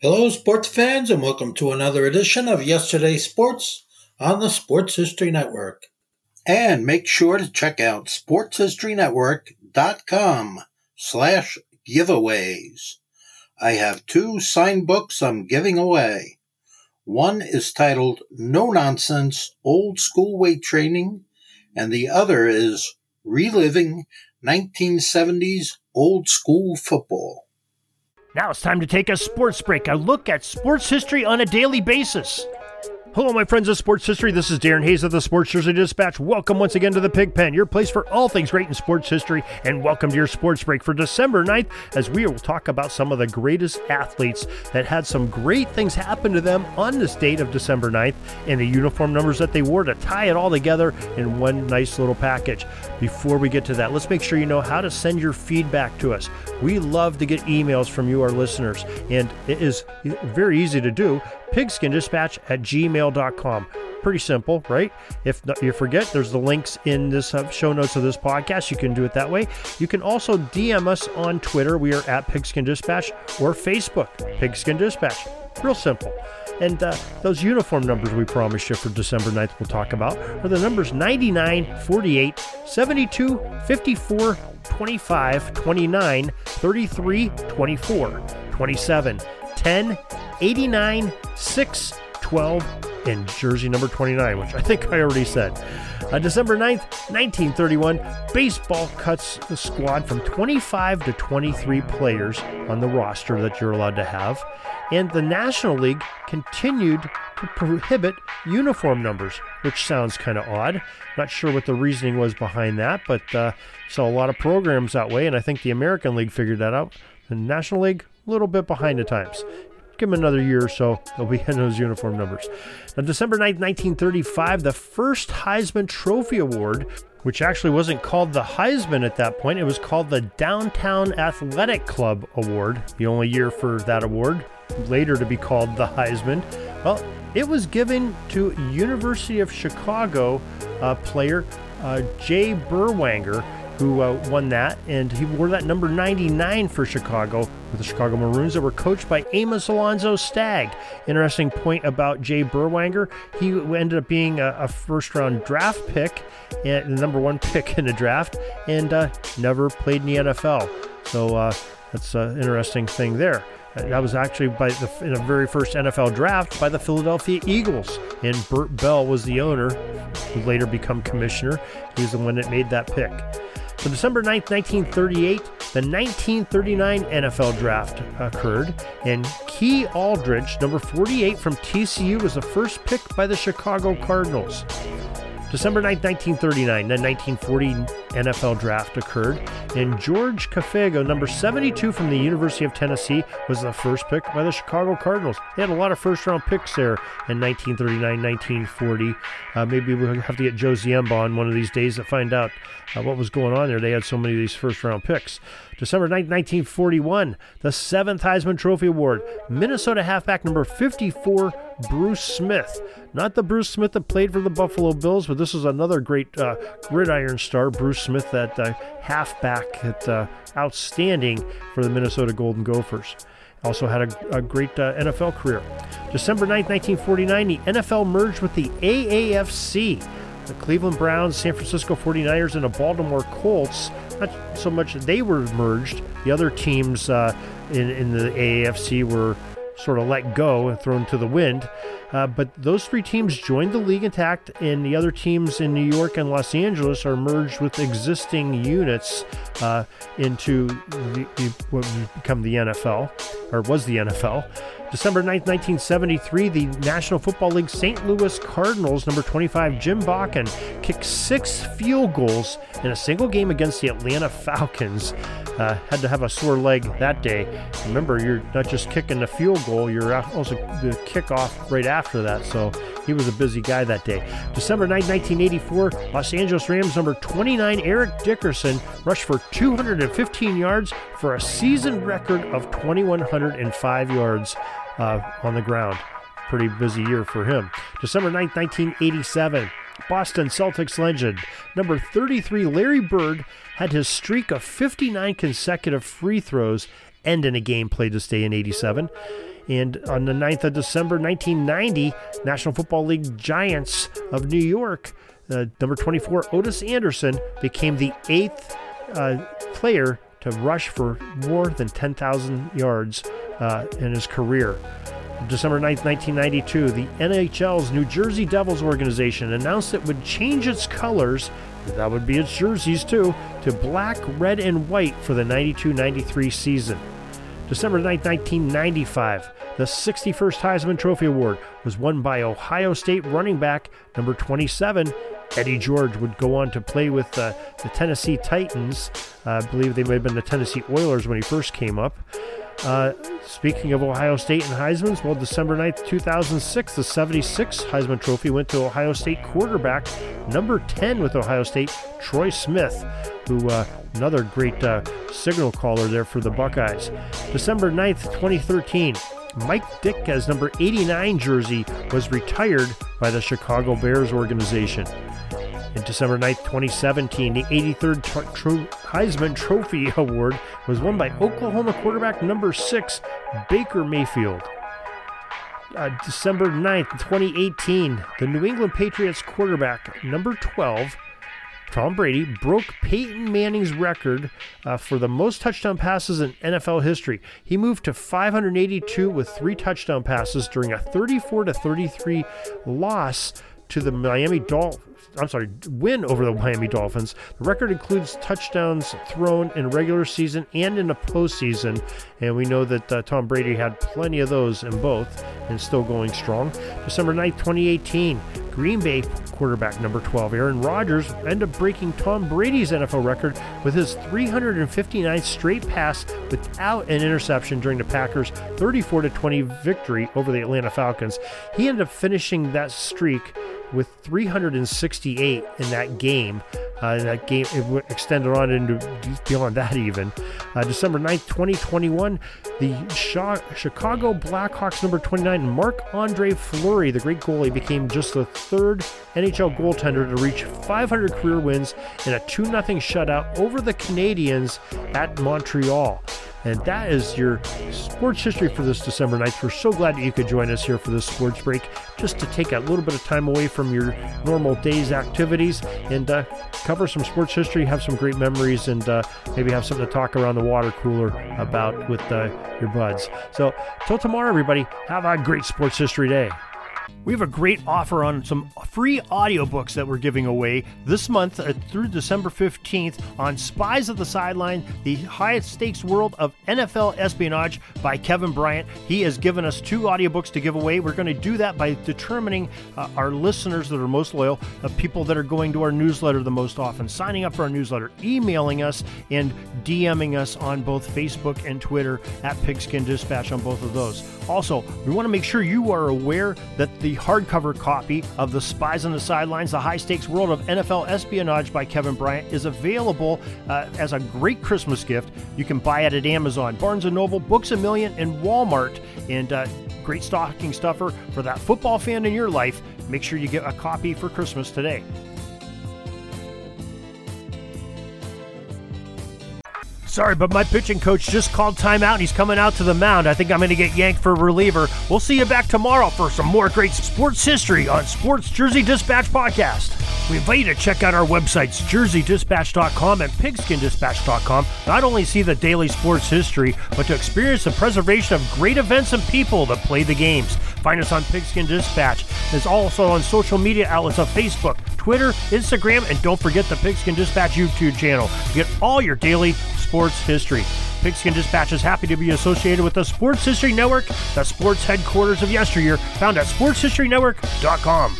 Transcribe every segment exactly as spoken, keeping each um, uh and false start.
Hello, sports fans, and welcome to another edition of Yesterday's Sports on the Sports History Network. And make sure to check out sportshistorynetwork.com slash giveaways. I have two signed books I'm giving away. One is titled No Nonsense Old School Weight Training, and the other is Reliving nineteen seventies Old School Football. Now it's time to take a sports break, a look at sports history on a daily basis. Hello, my friends of sports history. This is Darren Hayes of the Sports Jersey Dispatch. Welcome once again to the Pig Pen, your place for all things great in sports history, and welcome to your sports break for December ninth, as we will talk about some of the greatest athletes that had some great things happen to them on this date of December ninth, and the uniform numbers that they wore to tie it all together in one nice little package. Before we get to that, let's make sure you know how to send your feedback to us. We love to get emails from you, our listeners, and it is very easy to do. pigskin dispatch at gmail dot com. Pretty simple, right? If you forget, there's the links in this uh, show notes of this podcast. You can do it that way. You can also D M us on Twitter. We are at Pigskin Dispatch, or Facebook, Pigskin Dispatch. Real simple. And uh, those uniform numbers we promised you for December ninth we'll talk about are the numbers ninety-nine, forty-eight, seventy-two, fifty-four, twenty-five, twenty-nine, thirty-three, twenty-four, twenty-seven, ten, eighty-nine, six, twelve, and jersey number twenty-nine, which I think I already said. Uh, December ninth, nineteen thirty-one, baseball cuts the squad from twenty-five to twenty-three players on the roster that you're allowed to have, and the National League continued to prohibit uniform numbers, which sounds kind of odd. Not sure what the reasoning was behind that, but uh, saw a lot of programs that way, and I think the American League figured that out. The National League, a little bit behind the times. Give them another year or so, they'll be in those uniform numbers. Now, December ninth, nineteen thirty-five, the first Heisman Trophy Award, which actually wasn't called the Heisman at that point, it was called the Downtown Athletic Club Award, the only year for that award, later to be called the Heisman. Well, it was given to University of Chicago uh, player uh, Jay Berwanger, who uh, won that, and he wore that number ninety-nine for Chicago with the Chicago Maroons that were coached by Amos Alonzo Stagg. Interesting point about Jay Berwanger, he ended up being a, a first-round draft pick, and the number one pick in the draft, and uh, never played in the N F L. So uh, that's an interesting thing there. That was actually by the in the very first N F L draft by the Philadelphia Eagles, and Burt Bell was the owner, who later became commissioner. He was the one that made that pick. So December ninth, nineteen thirty-eight, the nineteen thirty-nine N F L Draft occurred, and Key Aldridge, number forty-eight from T C U, was the first pick by the Chicago Cardinals. December ninth, nineteen thirty-nine, the nineteen forty N F L Draft occurred, and George Cafego, number seventy-two from the University of Tennessee, was the first pick by the Chicago Cardinals. They had a lot of first-round picks there in nineteen thirty-nine, nineteen forty. Uh, maybe we'll have to get Joe Ziemba on one of these days to find out uh, what was going on there. They had so many of these first-round picks. December ninth, nineteen forty-one, the seventh Heisman Trophy Award, Minnesota halfback number fifty-four, Bruce Smith. Not the Bruce Smith that played for the Buffalo Bills, but this is another great uh, gridiron star, Bruce Smith, that uh, halfback, that uh, outstanding for the Minnesota Golden Gophers. Also had a, a great uh, N F L career. December ninth, nineteen forty-nine, the N F L merged with the A A F C. The Cleveland Browns, San Francisco forty-niners, and the Baltimore Colts, not so much they were merged. The other teams uh, in, in the A A F C were sort of let go and thrown to the wind. Uh, but those three teams joined the league intact, and the other teams in New York and Los Angeles are merged with existing units uh, into the, the, what would become the N F L, or was the N F L. December ninth, nineteen seventy-three, the National Football League Saint Louis Cardinals, number twenty-five, Jim Bakken, kicked six field goals in a single game against the Atlanta Falcons. Uh, had to have a sore leg that day. Remember, you're not just kicking the field goal, you're also the kickoff right after that, so he was a busy guy that day. December ninth, nineteen eighty-four, Los Angeles Rams number twenty-nine, Eric Dickerson, rushed for two hundred fifteen yards for a season record of two thousand one hundred five yards uh, on the ground. Pretty busy year for him. December ninth, nineteen eighty-seven, Boston Celtics legend number thirty-three, Larry Bird, had his streak of fifty-nine consecutive free throws end in a game played this day in eighty-seven. And on the ninth of December, nineteen ninety, National Football League Giants of New York, uh, number twenty-four, Otis Anderson, became the eighth uh, player to rush for more than ten thousand yards uh, in his career. December ninth, nineteen ninety-two, the N H L's New Jersey Devils organization announced it would change its colors, that would be its jerseys too, to black, red, and white for the ninety-two ninety-three season. December ninth, nineteen ninety-five, the sixty-first Heisman Trophy Award was won by Ohio State running back number twenty-seven, Eddie George. Would go on to play with uh, the Tennessee Titans. Uh, I believe they may have been the Tennessee Oilers when he first came up. Uh, speaking of Ohio State and Heisman's, well, December ninth, two thousand six, the seventy-sixth Heisman Trophy went to Ohio State quarterback number ten with Ohio State, Troy Smith, who uh, another great uh, signal caller there for the Buckeyes. December ninth, twenty thirteen, Mike Ditka's number eighty-nine jersey was retired by the Chicago Bears organization. In December ninth, twenty seventeen, the eighty-third tro- tro- Heisman Trophy Award was won by Oklahoma quarterback number six, Baker Mayfield. Uh, December ninth, twenty eighteen, the New England Patriots quarterback number twelve, Tom Brady, broke Peyton Manning's record uh, for the most touchdown passes in N F L history. He moved to five hundred eighty-two with three touchdown passes during a thirty-four to thirty-three loss to the Miami Dolphins. I'm sorry, win over the Miami Dolphins. The record includes touchdowns thrown in regular season and in the postseason, and we know that uh, Tom Brady had plenty of those in both and still going strong. December ninth, twenty eighteen, Green Bay quarterback number twelve, Aaron Rodgers, ended up breaking Tom Brady's N F L record with his three hundred fifty-ninth straight pass without an interception during the Packers' thirty-four to twenty victory over the Atlanta Falcons. He ended up finishing that streak with three hundred sixty-eight in that game. Uh, that game it extended on into beyond that even. Uh, December ninth, twenty twenty-one, the Chicago Blackhawks number twenty-nine, Marc-Andre Fleury, the great goalie, became just the third N H L goaltender to reach five hundred career wins in a two nothing shutout over the Canadiens at Montreal. And that is your sports history for this December ninth. We're so glad that you could join us here for this sports break, just to take a little bit of time away from your normal day's activities and uh, cover some sports history, have some great memories, and uh, maybe have something to talk around the water cooler about with uh, your buds. So, till tomorrow, everybody, have a great sports history day. We have a great offer on some free audiobooks that we're giving away this month uh, through December fifteenth on Spies of the Sideline, the highest stakes world of N F L espionage by Kevin Bryant. He has given us two audiobooks to give away. We're going to do that by determining uh, our listeners that are most loyal, uh, people that are going to our newsletter the most often, signing up for our newsletter, emailing us, and DMing us on both Facebook and Twitter at Pigskin Dispatch on both of those. Also, we want to make sure you are aware that the hardcover copy of the Spies on the Sidelines, the high-stakes world of N F L espionage by Kevin Bryant is available uh, as a great Christmas gift. You can buy it at Amazon, Barnes and Noble, Books A Million, and Walmart. And uh, great stocking stuffer for that football fan in your life. Make sure you get a copy for Christmas today. Sorry, but my pitching coach just called timeout and he's coming out to the mound. I think I'm going to get yanked for a reliever. We'll see you back tomorrow for some more great sports history on Sports Jersey Dispatch Podcast. We invite you to check out our websites, jersey dispatch dot com and pigskin dispatch dot com. Not only see the daily sports history, but to experience the preservation of great events and people that play the games. Find us on Pigskin Dispatch. It's also on social media outlets of Facebook, Twitter, Instagram, and don't forget the Pigskin Dispatch YouTube channel to get all your daily sports history. Pigskin Dispatch is happy to be associated with the Sports History Network, the sports headquarters of yesteryear, found at sports history network dot com.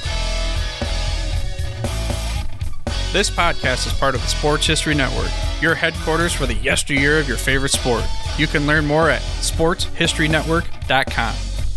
This podcast is part of the Sports History Network, your headquarters for the yesteryear of your favorite sport. You can learn more at sports history network dot com.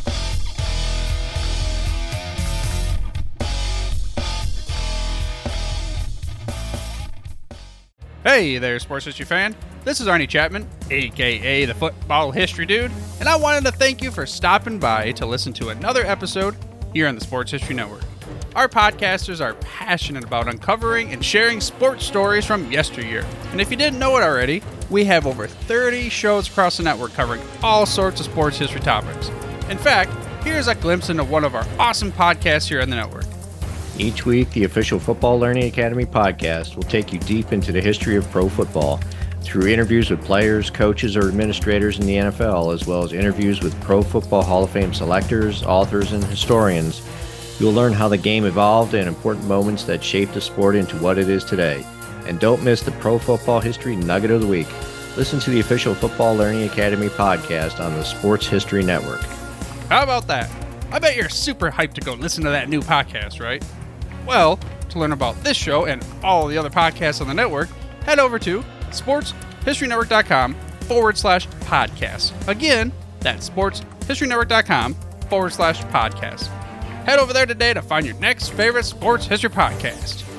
Hey there, sports history fan. This is Arnie Chapman, aka the Football History Dude, and I wanted to thank you for stopping by to listen to another episode here on the Sports History Network. Our podcasters are passionate about uncovering and sharing sports stories from yesteryear. And if you didn't know it already, we have over thirty shows across the network covering all sorts of sports history topics. In fact, here's a glimpse into one of our awesome podcasts here on the network. Each week, the official Football Learning Academy podcast will take you deep into the history of pro football through interviews with players, coaches, or administrators in the N F L, as well as interviews with Pro Football Hall of Fame selectors, authors, and historians. You'll learn how the game evolved and important moments that shaped the sport into what it is today. And don't miss the Pro Football History Nugget of the Week. Listen to the official Football Learning Academy podcast on the Sports History Network. How about that? I bet you're super hyped to go listen to that new podcast, right? Well, to learn about this show and all the other podcasts on the network, head over to sportshistorynetwork.com forward slash podcast. Again, that's sportshistorynetwork.com forward slash podcast. Head over there today to find your next favorite sports history podcast.